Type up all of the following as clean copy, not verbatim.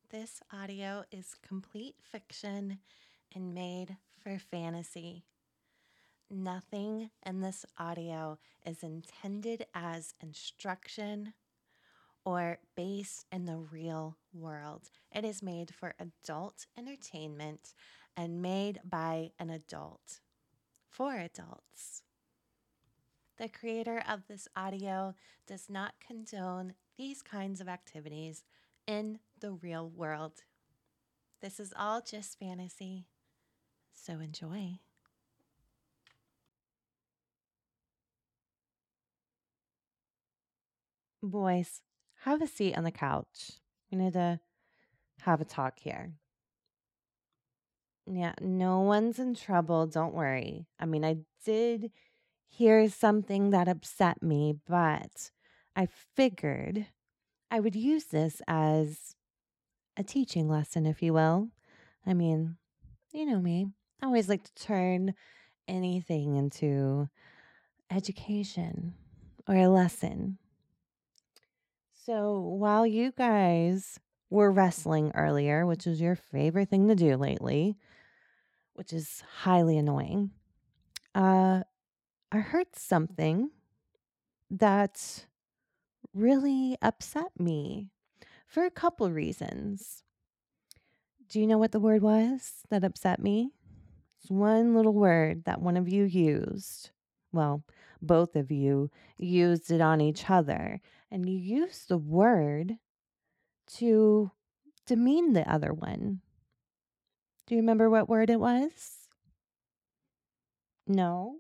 This audio is complete fiction and made for fantasy. Nothing in this audio is intended as instruction or based in the real world. It is made for adult entertainment and made by an adult for adults. The creator of this audio does not condone these kinds of activities in the real world. This is all just fantasy, so enjoy. Boys, have a seat on the couch. We need to have a talk here. Yeah, no one's in trouble. Don't worry. I mean, I did hear something that upset me, but I figured I would use this as a teaching lesson, if you will. I mean, you know me. I always like to turn anything into education or a lesson. So while you guys were wrestling earlier, which is your favorite thing to do lately, which is highly annoying, uh, I heard something that really upset me for a couple reasons. Do you know what the word was that upset me? It's one little word that one of you used. Well, both of you used it on each other, and you used the word to demean the other one. Do you remember what word it was? No?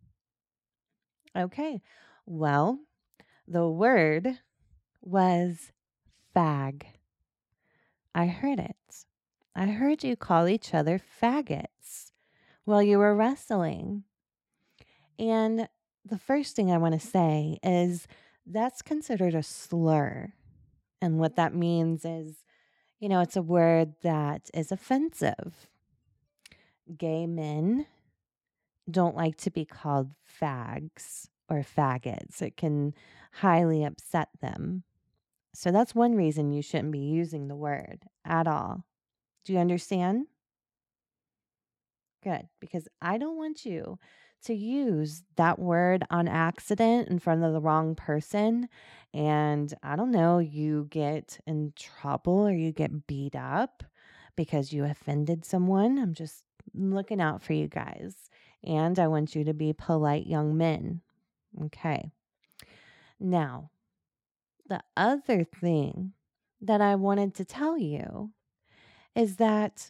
Okay. Well, the word was fag. I heard it. I heard you call each other faggots while you were wrestling. And the first thing I want to say is that's considered a slur. And what that means is, it's a word that is offensive. Gay men don't like to be called fags or faggots. It can highly upset them. So that's one reason you shouldn't be using the word at all. Do you understand? Good, because I don't want you to use that word on accident in front of the wrong person. And I don't know, you get in trouble or you get beat up because you offended someone. I'm just looking out for you guys. And I want you to be polite young men. Okay. Now, the other thing that I wanted to tell you is that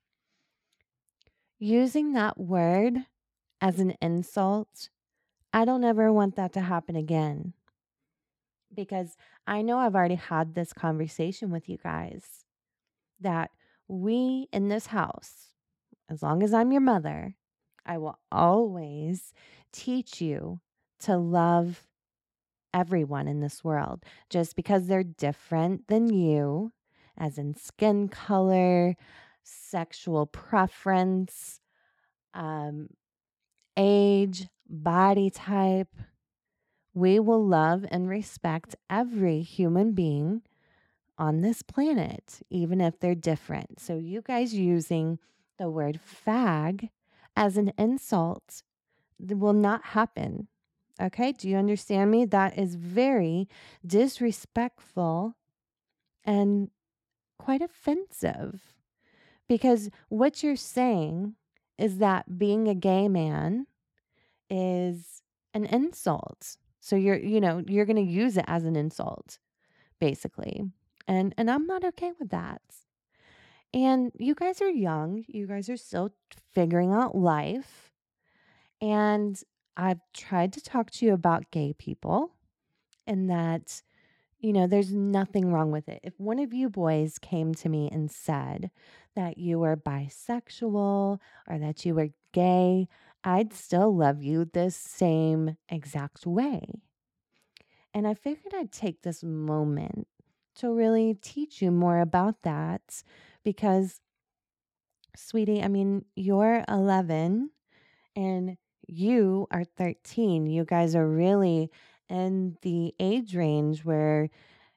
using that word as an insult, I don't ever want that to happen again because I know I've already had this conversation with you guys that we in this house, as long as I'm your mother, I will always teach you to love everyone in this world just because they're different than you, as in skin color, sexual preference, um, age, body type. We will love and respect every human being on this planet, even if they're different. So, you guys using the word fag as an insult will not happen. Okay. Do you understand me? That is very disrespectful and quite offensive because what you're saying is that being a gay man is an insult. So you're going to use it as an insult basically. And I'm not okay with that. And you guys are young. You guys are still figuring out life. And I've tried to talk to you about gay people and that, there's nothing wrong with it. If one of you boys came to me and said that you were bisexual or that you were gay, I'd still love you the same exact way. And I figured I'd take this moment to really teach you more about that because, sweetie, I mean, you're 11 and you are 13. You guys are really in the age range where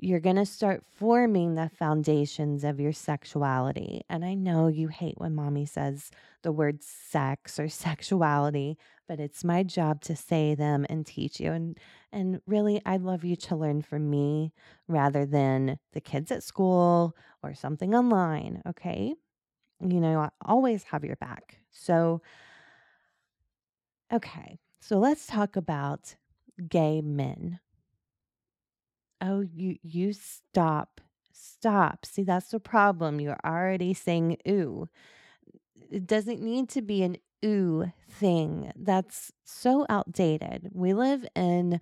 you're going to start forming the foundations of your sexuality. And I know you hate when mommy says the word sex or sexuality, but it's my job to say them and teach you. And really, I'd love you to learn from me rather than the kids at school or something online. Okay. I always have your back. So, okay. So let's talk about gay men. Oh, you stop. Stop. See, that's the problem. You're already saying ooh. It doesn't need to be an ooh thing. That's so outdated. We live in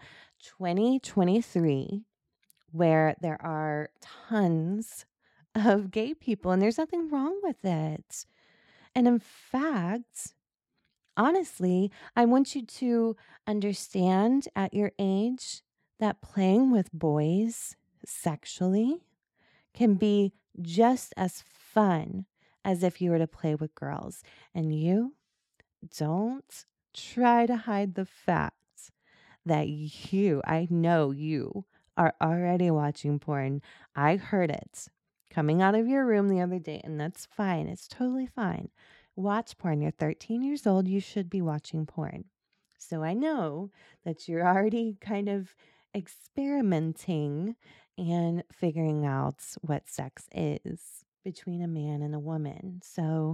2023 where there are tons of gay people and there's nothing wrong with it. And in fact, honestly, I want you to understand at your age that playing with boys sexually can be just as fun as if you were to play with girls. And you don't try to hide the fact that I know you are already watching porn. I heard it coming out of your room the other day, and that's fine. It's totally fine. Watch porn. You're 13 years old. You should be watching porn. So I know that you're already kind of experimenting and figuring out what sex is between a man and a woman. So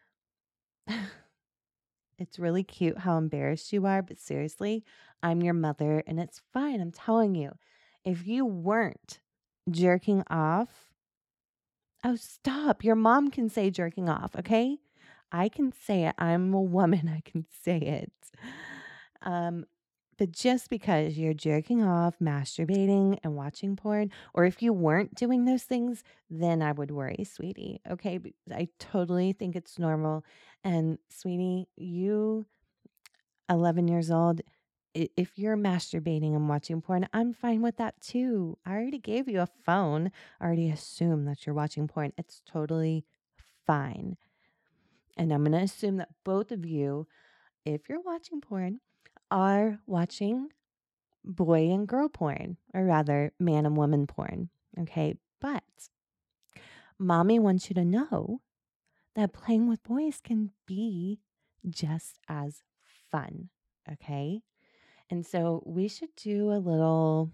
it's really cute how embarrassed you are, but seriously, I'm your mother and it's fine. I'm telling you, if you weren't jerking off, oh, stop. Your mom can say jerking off, okay? I can say it. I'm a woman. I can say it. Um, but just because you're jerking off, masturbating, and watching porn, or if you weren't doing those things, then I would worry, sweetie. Okay. I totally think it's normal. And, sweetie, you 11 years old, if you're masturbating and watching porn, I'm fine with that too. I already gave you a phone. I already assume that you're watching porn. It's totally fine. And I'm going to assume that both of you, if you're watching porn, are watching boy and girl porn, or rather, man and woman porn. Okay. But mommy wants you to know that playing with boys can be just as fun. Okay. And so we should do a little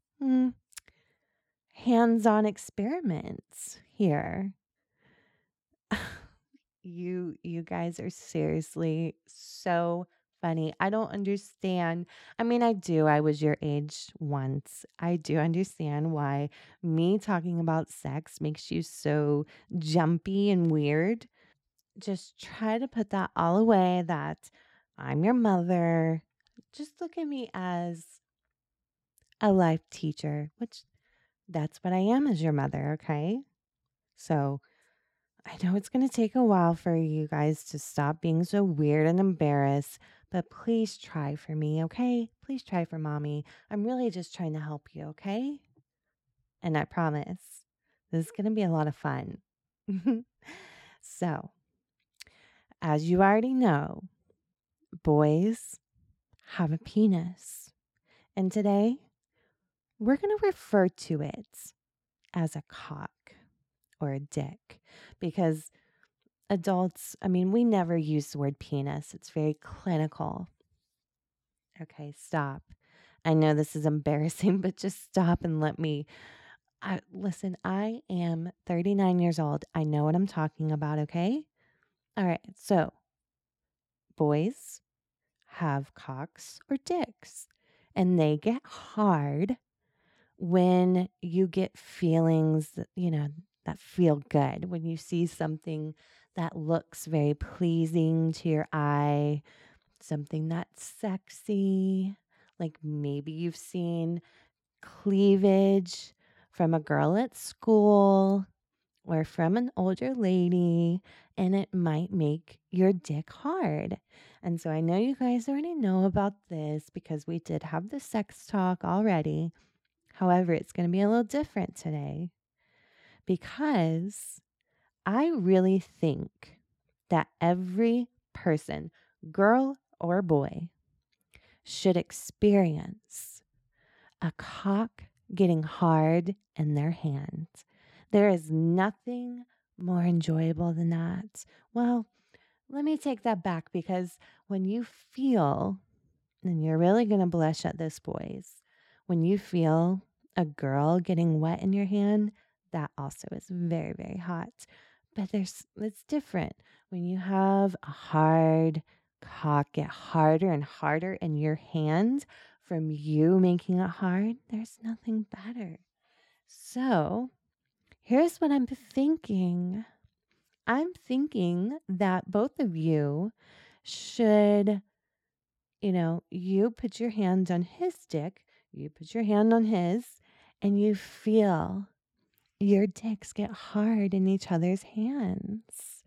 hands-on experiments here. You guys are seriously so funny. I don't understand. I mean, I do. I was your age once. I do understand why me talking about sex makes you so jumpy and weird. Just try to put that all away that I'm your mother. Just look at me as a life teacher, which that's what I am as your mother, okay? So I know it's going to take a while for you guys to stop being so weird and embarrassed, but please try for me, okay? Please try for mommy. I'm really just trying to help you, okay? And I promise this is going to be a lot of fun. So, as you already know, boys have a penis. And today, we're going to refer to it as a cock or a dick because adults, I mean, we never use the word penis. It's very clinical. Okay, stop. I know this is embarrassing, but just stop and let me. Listen, I am 39 years old. I know what I'm talking about, okay? All right, so boys have cocks or dicks, and they get hard when you get feelings that feel good, when you see something that looks very pleasing to your eye, something that's sexy, like maybe you've seen cleavage from a girl at school or from an older lady, and it might make your dick hard. And so I know you guys already know about this because we did have the sex talk already. However, it's going to be a little different today because I really think that every person, girl or boy, should experience a cock getting hard in their hands. There is nothing more enjoyable than that. Well, let me take that back because when you feel, and you're really going to blush at this, boys, when you feel a girl getting wet in your hand, that also is very, very hot. But it's different when you have a hard cock get harder and harder in your hand from you making it hard. There's nothing better. So here's what I'm thinking. I'm thinking that both of you should, you put your hand on his dick, you put your hand on his, and you feel your dicks get hard in each other's hands.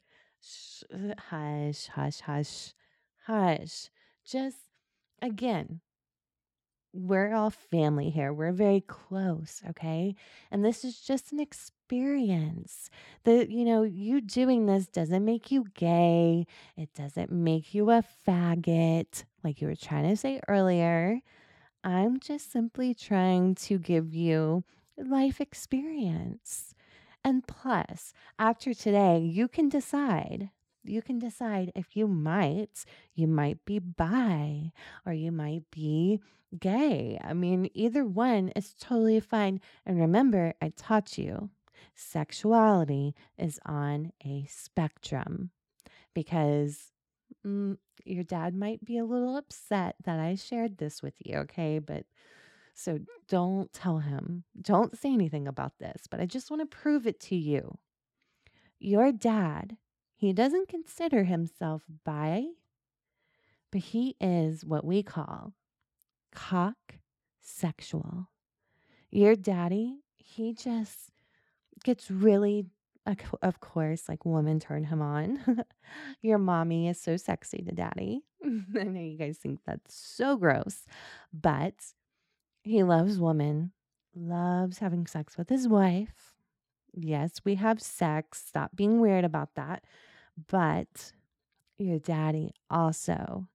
Hush, hush, hush, hush. Just again, we're all family here. We're very close, okay? And this is just an experience. You doing this doesn't make you gay. It doesn't make you a faggot, like you were trying to say earlier. I'm just simply trying to give you life experience. And plus, after today, you can decide. You can decide if you might be bi or you might be gay. I mean, either one is totally fine. And remember, I taught you sexuality is on a spectrum because your dad might be a little upset that I shared this with you, okay? But so don't tell him, don't say anything about this, but I just want to prove it to you. Your dad, he doesn't consider himself bi, but he is what we call cock sexual. Your daddy, he just gets really, of course, like women turn him on. Your mommy is so sexy to daddy. I know you guys think that's so gross, but he loves women, loves having sex with his wife. Yes, we have sex. Stop being weird about that. But your daddy also,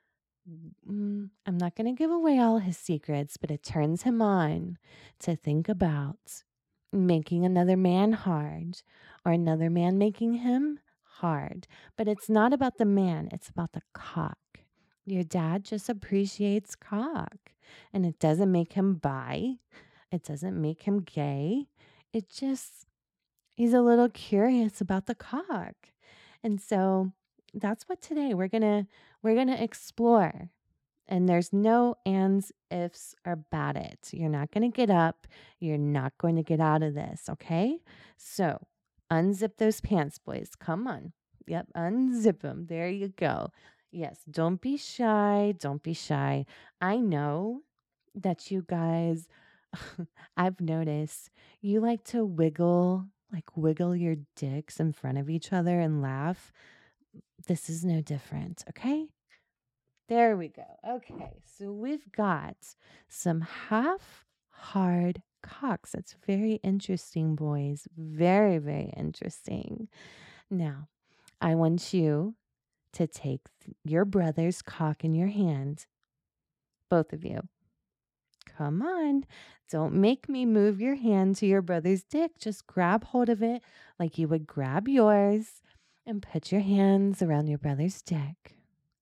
I'm not going to give away all his secrets, but it turns him on to think about making another man hard or another man making him hard. But it's not about the man, it's about the cock. Your dad just appreciates cock, and it doesn't make him bi, it doesn't make him gay. It just, he's a little curious about the cock. And so that's what today we're going to explore. And there's no ands, ifs, or about it. You're not going to get up. You're not going to get out of this, okay? So unzip those pants, boys. Come on. Yep, unzip them. There you go. Yes, don't be shy. Don't be shy. I know that you guys, I've noticed you like to wiggle your dicks in front of each other and laugh. This is no different, okay? There we go. Okay, so we've got some half hard cocks. That's very interesting, boys. Very, very interesting. Now, I want you to take your brother's cock in your hand, both of you. Come on. Don't make me move your hand to your brother's dick. Just grab hold of it like you would grab yours and put your hands around your brother's dick.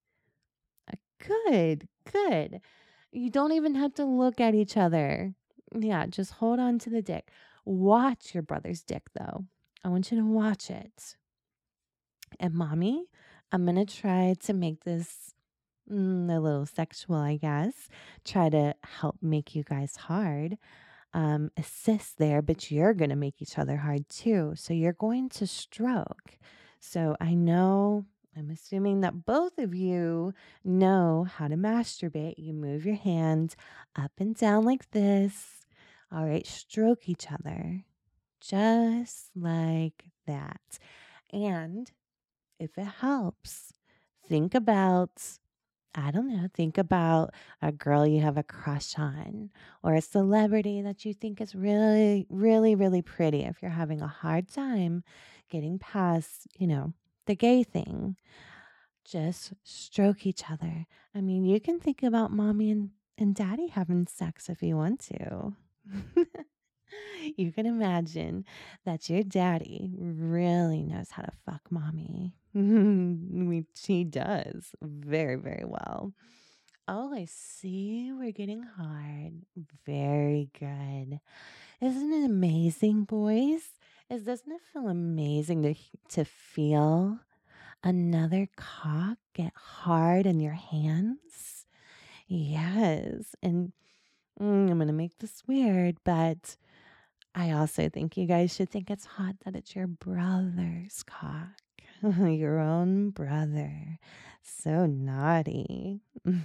Good, good. You don't even have to look at each other. Yeah, just hold on to the dick. Watch your brother's dick, though. I want you to watch it. And mommy, I'm going to try to make this a little sexual, I guess. Try to help make you guys hard. Assist there, but you're going to make each other hard too. So you're going to stroke. So I'm assuming that both of you know how to masturbate. You move your hand up and down like this. All right, stroke each other just like that. And if it helps, think about, I don't know, think about a girl you have a crush on or a celebrity that you think is really, really, really pretty. If you're having a hard time getting past, the gay thing, just stroke each other. I mean, you can think about mommy and daddy having sex if you want to. You can imagine that your daddy really knows how to fuck mommy. He does very, very well. Oh, I see. We're getting hard. Very good. Isn't it amazing, boys? Doesn't it feel amazing to feel another cock get hard in your hands? Yes. And I'm going to make this weird, but I also think you guys should think it's hot that it's your brother's cock. Your own brother. So naughty.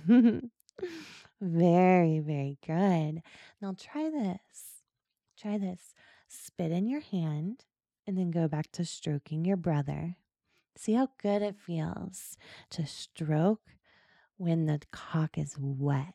Very, very good. Now try this. Try this. Spit in your hand and then go back to stroking your brother. See how good it feels to stroke when the cock is wet.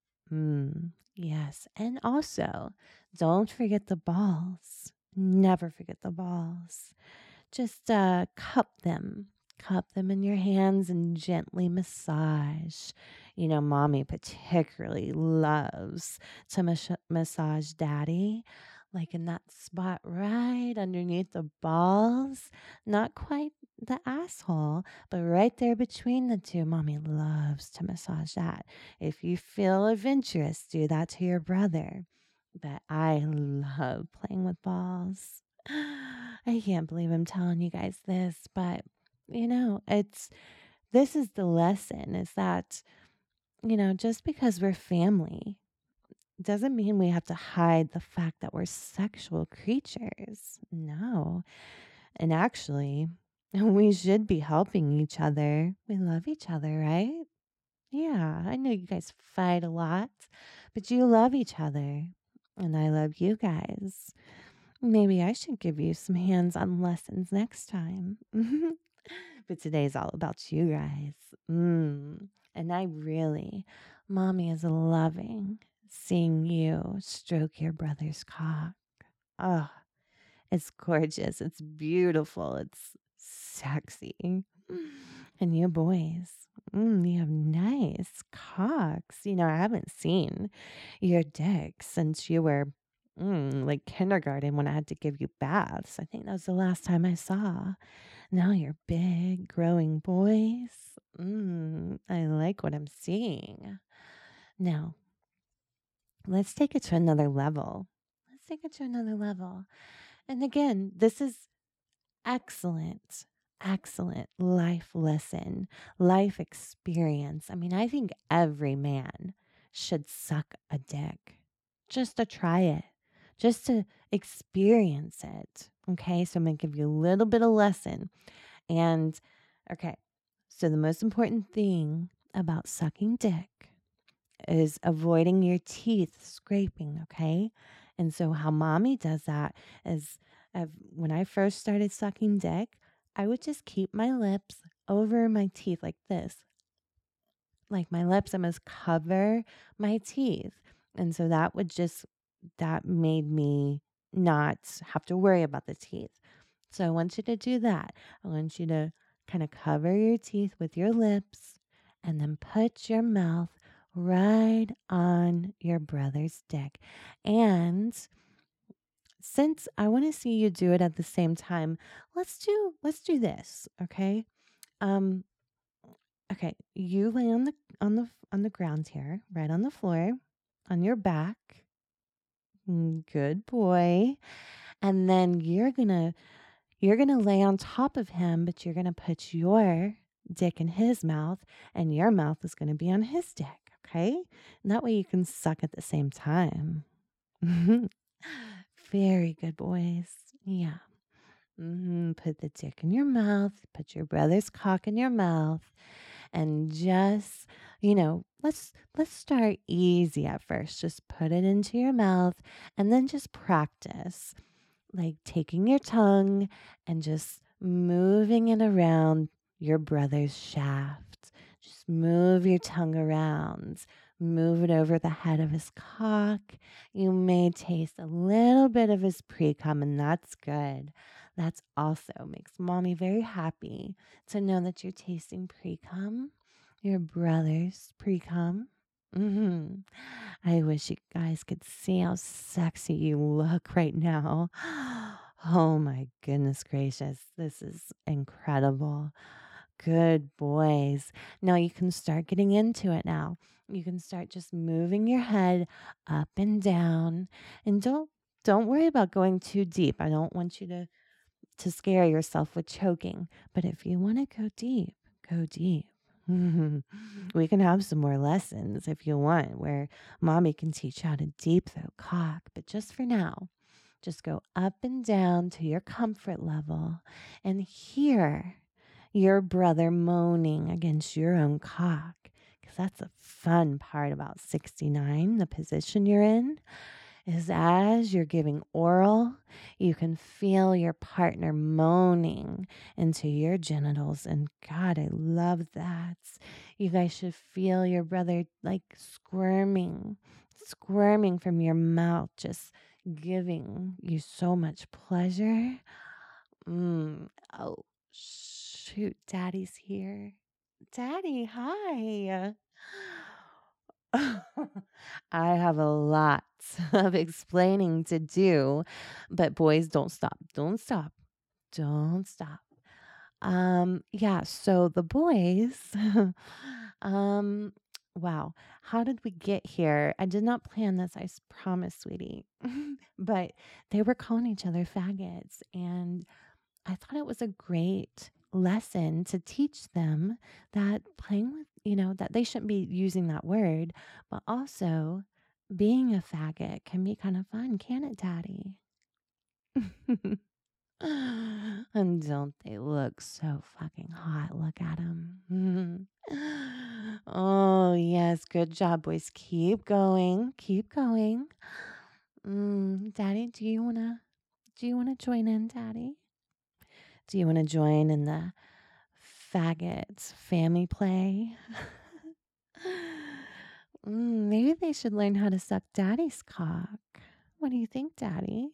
Yes. And also, don't forget the balls. Never forget the balls. Just cup them. Cup them in your hands and gently massage. You know, mommy particularly loves to massage daddy, like in that spot right underneath the balls. Not quite the asshole, but right there between the two. Mommy loves to massage that. If you feel adventurous, do that to your brother. But I love playing with balls. I can't believe I'm telling you guys this, but this is the lesson is that, just because we're family doesn't mean we have to hide the fact that we're sexual creatures. No. And actually, we should be helping each other. We love each other, right? Yeah, I know you guys fight a lot, but you love each other. And I love you guys. Maybe I should give you some hands on lessons next time. But today's all about you guys. And mommy is loving seeing you stroke your brother's cock. Oh, it's gorgeous. It's beautiful. It's sexy. And you boys, you have nice cocks. I haven't seen your dick since you were like kindergarten when I had to give you baths. I think that was the last time I saw. Now you're big, growing boys. I like what I'm seeing. Now, let's take it to another level. Let's take it to another level. And again, this is excellent, excellent life lesson, life experience. I mean, I think every man should suck a dick just to try it, just to experience it. Okay, so I'm going to give you a little bit of lesson. And okay, so the most important thing about sucking dick is avoiding your teeth scraping, okay? And so how mommy does that is when I first started sucking dick, I would just keep my lips over my teeth like this. Like my lips, I must cover my teeth. And so that made me not have to worry about the teeth. So I want you to do that. I want you to kind of cover your teeth with your lips and then put your mouth right on your brother's dick. And since I want to see you do it at the same time, let's do this, okay? Um okay, you lay on the ground here, right on the floor, on your back. Good boy. And then you're going to lay on top of him, but you're going to put your dick in his mouth and your mouth is going to be on his dick, okay? And that way you can suck at the same time. Very good, boys. Yeah. Put the dick in your mouth, put your brother's cock in your mouth, and just, let's start easy at first. Just put it into your mouth and then just practice like taking your tongue and just moving it around your brother's shaft. Just move your tongue around. Move it over the head of his cock. You may taste a little bit of his pre-cum, and that's good. That's also makes mommy very happy to know that you're tasting pre-cum, your brother's pre-cum. Mhm. I wish you guys could see how sexy you look right now. Oh my goodness gracious. This is incredible. Good boys. Now you can start getting into it now. You can start just moving your head up and down, and don't worry about going too deep. I don't want you to scare yourself with choking. But if you want to go deep, go deep. We can have some more lessons if you want, where mommy can teach you how to deep throat cock. But just for now, just go up and down to your comfort level and hear your brother moaning against your own cock. Because that's a fun part about 69, the position you're in is as you're giving oral, you can feel your partner moaning into your genitals. And God, I love that. You guys should feel your brother like squirming from your mouth, just giving you so much pleasure. Oh, shoot, Daddy's here. Daddy, hi. I have a lot of explaining to do, but boys, don't stop. Don't stop. Don't stop. Yeah, so the boys, um, wow, how did we get here? I did not plan this, promise, sweetie. But they were calling each other faggots, and I thought it was a great lesson to teach them that playing with, that they shouldn't be using that word, but also being a faggot can be kind of fun, can it, Daddy? And don't they look so fucking hot? Look at them. Oh, yes. Good job, boys. Keep going. Keep going. Daddy, do you wanna join in, Daddy? Do you want to join in the faggots family play? Maybe they should learn how to suck Daddy's cock. What do you think, Daddy?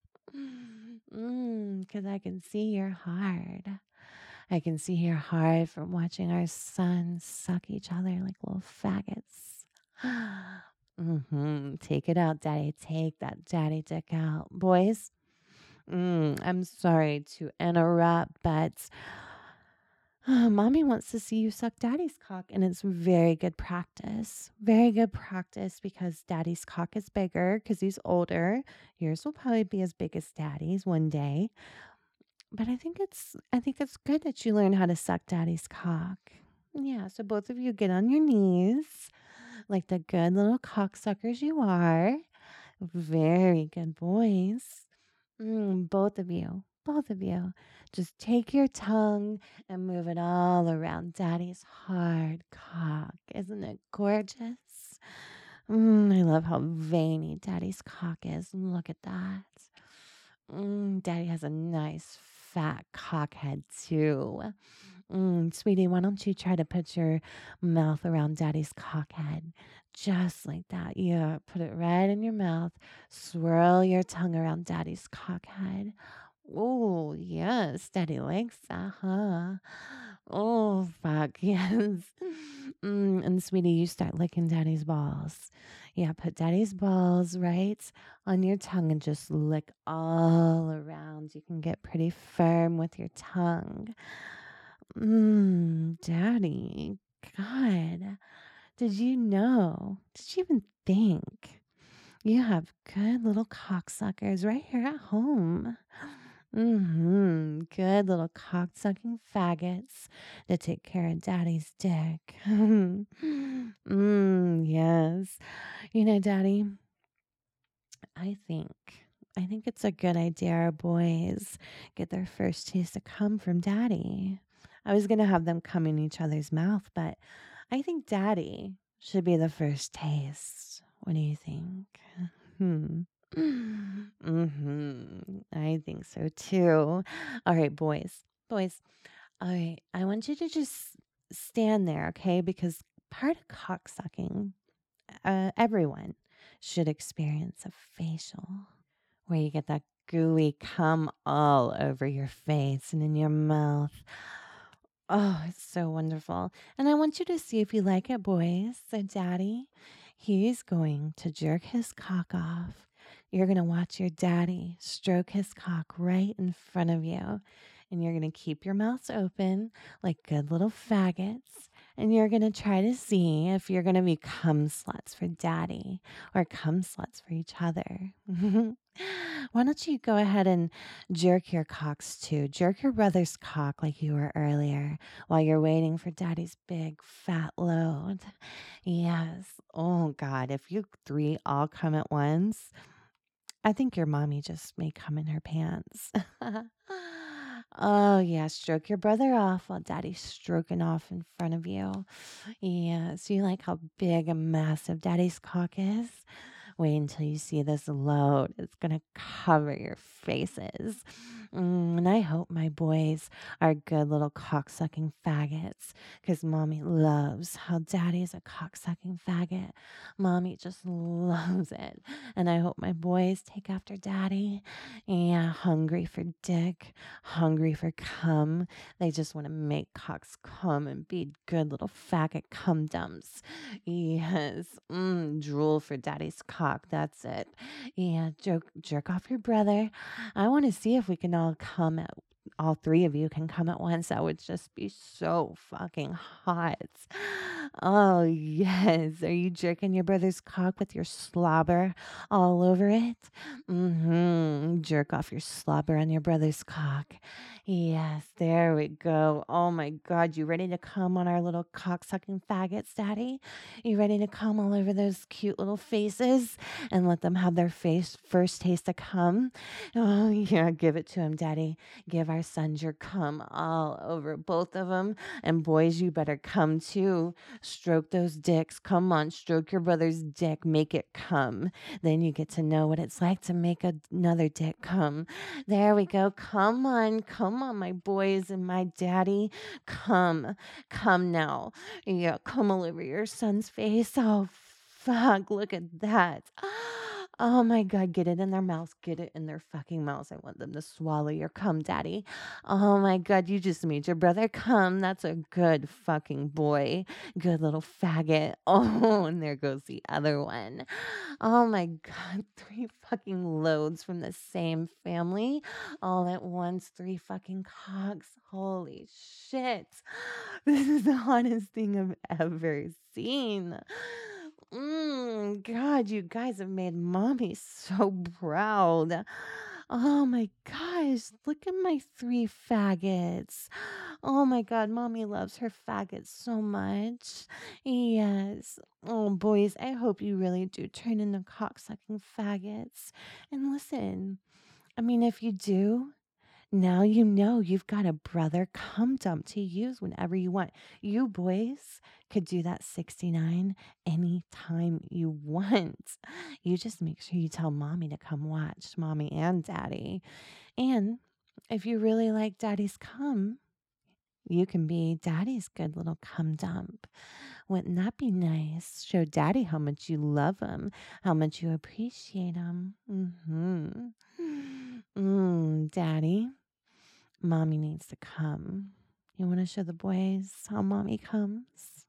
Because I can see you're hard. I can see you're hard from watching our sons suck each other like little faggots. Take it out, Daddy. Take that daddy dick out. Boys, I'm sorry to interrupt, but mommy wants to see you suck daddy's cock, and it's very good practice. Very good practice because daddy's cock is bigger because he's older. Yours will probably be as big as daddy's one day. But I think it's good that you learn how to suck daddy's cock. Yeah, so both of you get on your knees like the good little cocksuckers you are. Very good boys. Both of you. Both of you. Just take your tongue and move it all around daddy's hard cock. Isn't it gorgeous? I love how veiny daddy's cock is. Look at that. Daddy has a nice fat cock head too. Sweetie, why don't you try to put your mouth around daddy's cock head? Just like that. Yeah, put it right in your mouth. Swirl your tongue around daddy's cock head. Oh, yes, daddy likes that, huh? Oh, fuck, yes. And sweetie, you start licking daddy's balls. Yeah, put daddy's balls right on your tongue and just lick all around. You can get pretty firm with your tongue. Daddy, God, did you know? Did you even think you have good little cocksuckers right here at home? Good little cocksucking faggots that take care of daddy's dick. Yes. Daddy, I think I think it's a good idea our boys get their first taste of cum from daddy. I was gonna have them come in each other's mouth, but I think daddy should be the first taste. What do you think? Hmm. I think so too. All right, boys. Boys, I want you to just stand there, okay? Because part of cocksucking, everyone should experience a facial where you get that gooey cum all over your face and in your mouth. Oh, it's so wonderful. And I want you to see if you like it, boys. So, daddy, he's going to jerk his cock off. You're going to watch your daddy stroke his cock right in front of you. And you're going to keep your mouths open like good little faggots. And you're going to try to see if you're going to be cum sluts for daddy or cum sluts for each other. Why don't you go ahead and jerk your cocks too? Jerk your brother's cock like you were earlier while you're waiting for daddy's big fat load. Yes. Oh, God. If you three all come at once, I think your mommy just may come in her pants. Oh, yeah. Stroke your brother off while daddy's stroking off in front of you. Yes. You like how big and massive daddy's cock is? Wait until you see this load. It's going to cover your faces. And I hope my boys are good little cocksucking faggots because mommy loves how daddy's a cocksucking faggot. Mommy just loves it. And I hope my boys take after daddy. Yeah, hungry for dick, hungry for cum. They just want to make cocks come and be good little faggot cum dumps. Yes. Drool for daddy's cock. That's it. Yeah. Jerk off your brother. I want to see if we can all come at all three of you can come at once. That would just be so fucking hot. Oh, yes. Are you jerking your brother's cock with your slobber all over it? Jerk off your slobber on your brother's cock. Yes, there we go. Oh my God, you ready to come on our little cock sucking faggots, Daddy? You ready to come all over those cute little faces and let them have their face first taste of cum? Oh yeah, give it to him, Daddy. Give our sons your cum all over both of them. And boys, you better come too. Stroke those dicks. Come on, stroke your brother's dick. Make it come. Then you get to know what it's like to make another dick come. There we go. Come on, my boys and my daddy. Come now. Yeah, come all over your son's face. Oh, fuck, look at that. Oh my God, get it in their mouths. Get it in their fucking mouths. I want them to swallow your cum, daddy. Oh my God, you just made your brother come. That's a good fucking boy. Good little faggot. Oh, and there goes the other one. Oh my God, three fucking loads from the same family all at once. Three fucking cocks. Holy shit. This is the hottest thing I've ever seen. God, you guys have made mommy so proud. Oh my gosh, look at my three faggots. Oh my God, mommy loves her faggots so much. Yes. Oh, boys, I hope you really do turn into cocksucking faggots. And listen, I mean, if you do, now you know you've got a brother cum dump to use whenever you want. You boys could do that 69 anytime you want. You just make sure you tell mommy to come watch, mommy and daddy. And if you really like daddy's cum, you can be daddy's good little cum dump. Wouldn't that be nice? Show daddy how much you love him, how much you appreciate him. Daddy, mommy needs to come. You want to show the boys how mommy comes?